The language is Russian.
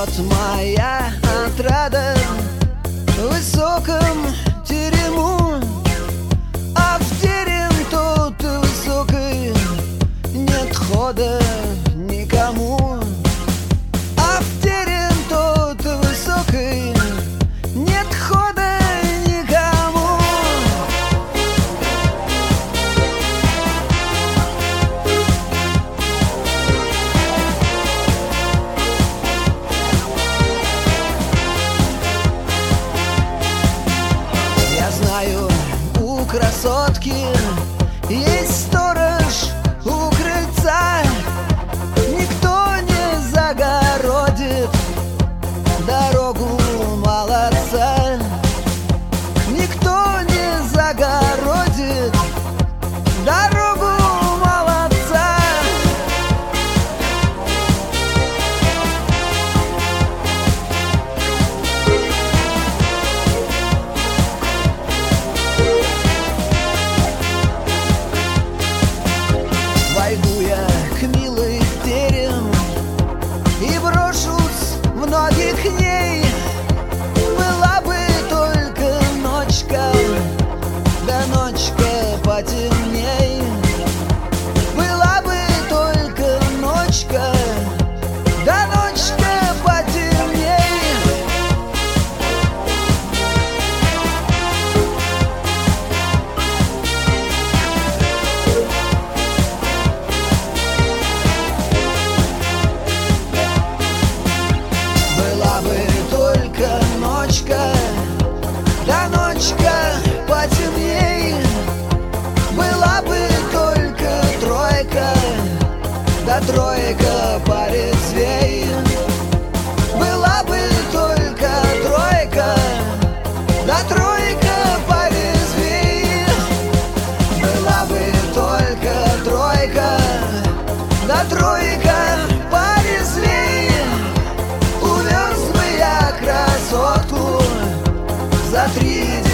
Вот моя отрада в высоком терему, а в терем тот высокий нет хода никому. А в терем тот высокий нет хода никому. Я знаю, у красотки есть сторож у крыльца. Никто не загородит дорогу молодца. Никто не загородит дорогу молодца. Войду я к милой в терем и брошусь в ноги к ней. Была бы только ночка, да ночка потемней. Была бы только ночка, да ночка потемней. Была бы только ночка, да ночка потемней. Была бы только тройка, да тройка порезвей. Была бы только тройка, да тройка порезвей. Была бы только тройка, да тройка порезвей. Увез бы я красотку за 3 дня.